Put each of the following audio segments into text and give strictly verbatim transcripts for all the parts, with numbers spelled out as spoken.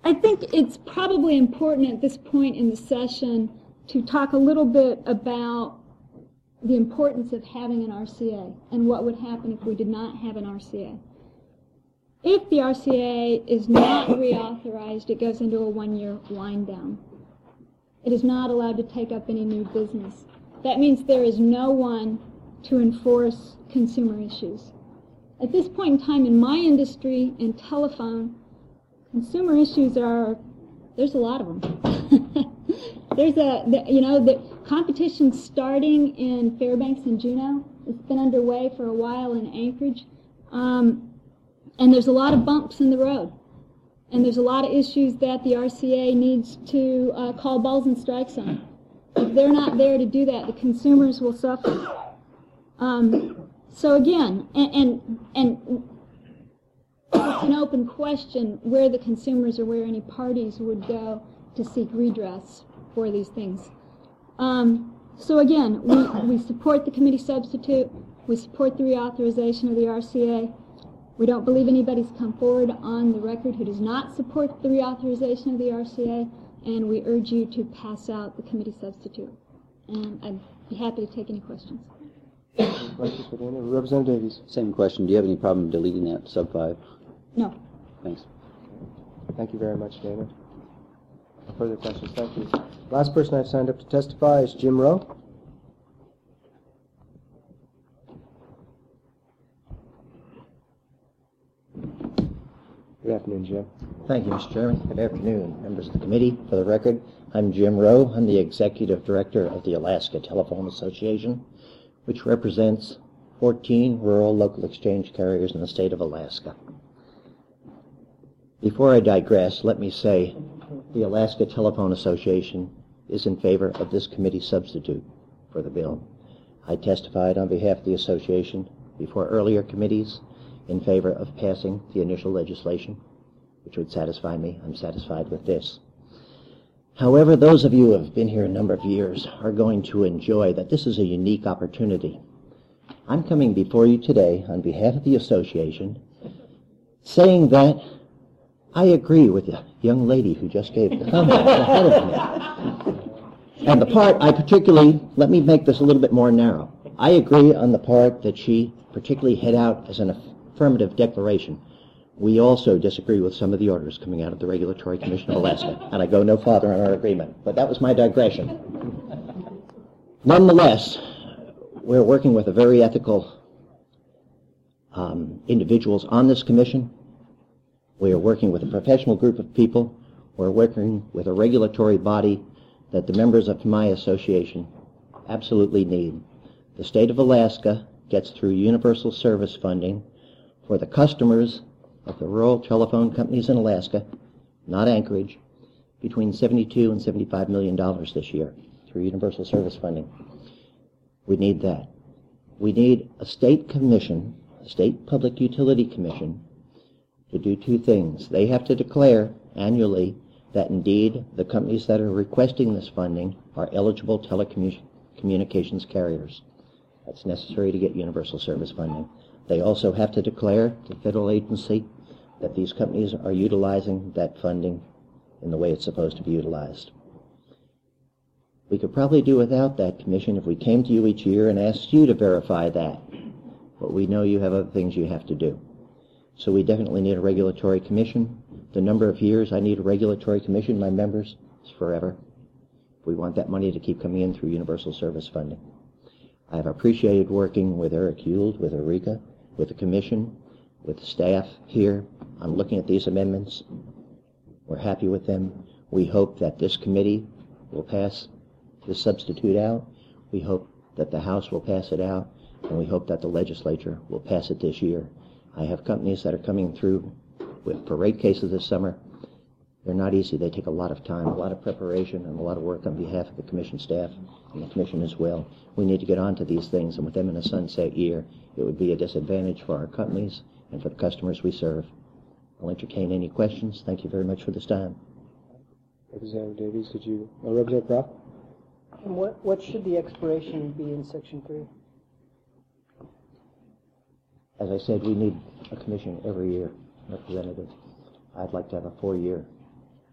I think it's probably important at this point in the session to talk a little bit about the importance of having an R C A and what would happen if we did not have an R C A. If the R C A is not reauthorized, it goes into a one-year wind down. It is not allowed to take up any new business. That means there is no one to enforce consumer issues. At this point in time in my industry, in telephone, consumer issues are, there's a lot of them. There's a, the, you know, the competition starting in Fairbanks and Juneau. It's been underway for a while in Anchorage. Um, and there's a lot of bumps in the road. And there's a lot of issues that the R C A needs to uh, call balls and strikes on. If they're not there to do that, the consumers will suffer. Um, so again, and, and, and it's an open question where the consumers or where any parties would go to seek redress for these things. Um, so again, we, we support the committee substitute. We support the reauthorization of the R C A. We don't believe anybody's come forward on the record who does not support the reauthorization of the R C A, and we urge you to pass out the committee substitute. And I'd be happy to take any questions. Any questions for Dana? Representative Davies. Same question. Do you have any problem deleting that sub five? No. Thanks. Thank you very much, Dana. No further questions. Thank you. Last person I've signed up to testify is Jim Rowe. Good afternoon, Jim. Thank you, Mister Chairman. Good afternoon, members of the committee. For the record, I'm Jim Rowe. I'm the Executive Director of the Alaska Telephone Association, which represents fourteen rural local exchange carriers in the state of Alaska. Before I digress, let me say the Alaska Telephone Association is in favor of this committee substitute for the bill. I testified on behalf of the association before earlier committees in favor of passing the initial legislation, which would satisfy me. I'm satisfied with this. However, those of you who have been here a number of years are going to enjoy that this is a unique opportunity. I'm coming before you today on behalf of the association saying that I agree with the young lady who just gave the comment ahead of me. And the part I particularly, let me make this a little bit more narrow. I agree on the part that she particularly hit out as an affirmative declaration. We also disagree with some of the orders coming out of the Regulatory Commission of Alaska, and I go no farther on our agreement. But that was my digression. Nonetheless, we're working with a very ethical um, individuals on this commission. We are working with a professional group of people. We're working with a regulatory body that the members of my association absolutely need. The state of Alaska gets through universal service funding for the customers of the rural telephone companies in Alaska, not Anchorage, between seventy-two and seventy-five million dollars this year through universal service funding. We need that. We need a state commission, a state public utility commission, to do two things. They have to declare annually that indeed the companies that are requesting this funding are eligible telecommunications carriers. That's necessary to get universal service funding. They also have to declare to the federal agency that these companies are utilizing that funding in the way it's supposed to be utilized. We could probably do without that commission if we came to you each year and asked you to verify that. But we know you have other things you have to do. So we definitely need a regulatory commission. The number of years I need a regulatory commission, my members, is forever. We want that money to keep coming in through universal service funding. I have appreciated working with Eric Huld, with Eureka, with the commission, with the staff here. I'm looking at these amendments. We're happy with them. We hope that this committee will pass this substitute out. We hope that the House will pass it out, and we hope that the legislature will pass it this year. I have companies that are coming through with for rate cases this summer. They're not easy. They take a lot of time, a lot of preparation, and a lot of work on behalf of the commission staff and the commission as well. We need to get on to these things, and with them in a sunset year, it would be a disadvantage for our companies and for the customers we serve. I'll entertain any questions. Thank you very much for this time. Representative Davies, did you... Uh, Representative Brock? And what, what should the expiration be in Section three? As I said, we need a commission every year, Representative. I'd like to have a four-year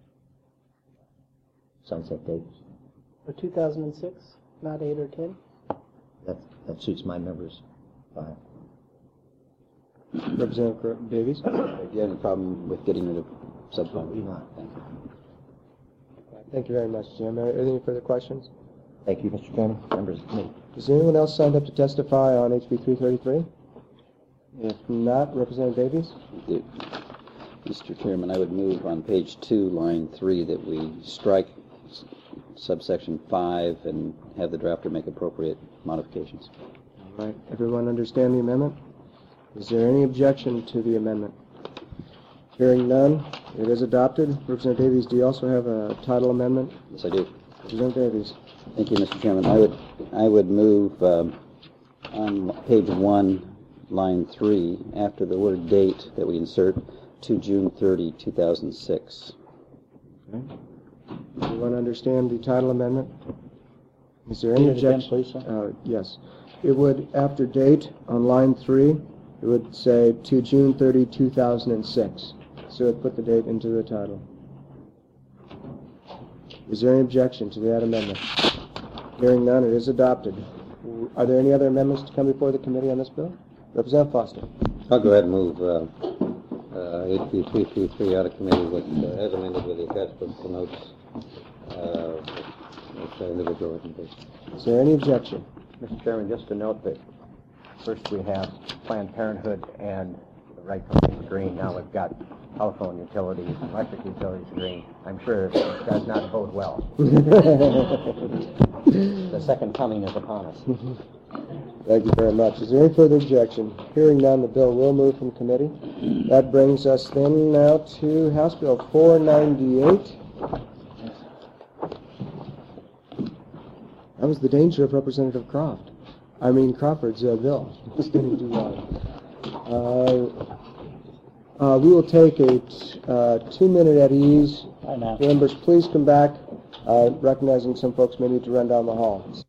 sunset date. For two thousand six, not eight or ten? That, that suits my members. Fine. Representative Davies? Do you have any problem with getting rid of sub five? Absolutely not. Thank you. Thank you very much, Jim. Are there any further questions? Thank you, Mister Chairman, members of the committee. Is there anyone else signed up to testify on H B three thirty-three? If not, Representative Davies? It- Mister Chairman, I would move on page two, line three, that we strike s- subsection five and have the drafter make appropriate modifications. All right. Everyone understand the amendment? Is there any objection to the amendment? Hearing none, it is adopted. Representative Davies, do you also have a title amendment? Yes, I do. Representative Davies? Thank you, Mister Chairman. I would, I would move um, on page one, line three, after the word date that we insert, to June thirtieth, two thousand six. Okay. Everyone understand the title amendment? Is there any Read it again, objection? please, sir. Uh, yes. It would, after date, on line three, it would say to June thirtieth, two thousand six. So it would put the date into the title. Is there any objection to that amendment? Hearing none, it is adopted. Are there any other amendments to come before the committee on this bill? Representative Foster. I'll go ahead and move uh, uh, H B three thirty-three out of committee with, uh, as amended with the attachment to notes, uh, with uh, individual recommendations. Is there any objection? Mister Chairman, just to note that first we have Planned Parenthood and the right company green. Now we've got telephone utilities, electric utilities green. I'm sure it does not bode well. The second coming is upon us. Thank you very much. Is there any further objection? Hearing none, the bill will move from committee. That brings us then now to House Bill four ninety-eight. That was the danger of Representative Croft. I mean Crawford's uh, bill. It's getting too long. Uh, uh, we will take a t- uh, two-minute at ease. Hi, now. Members, please come back, uh, recognizing some folks may need to run down the hall.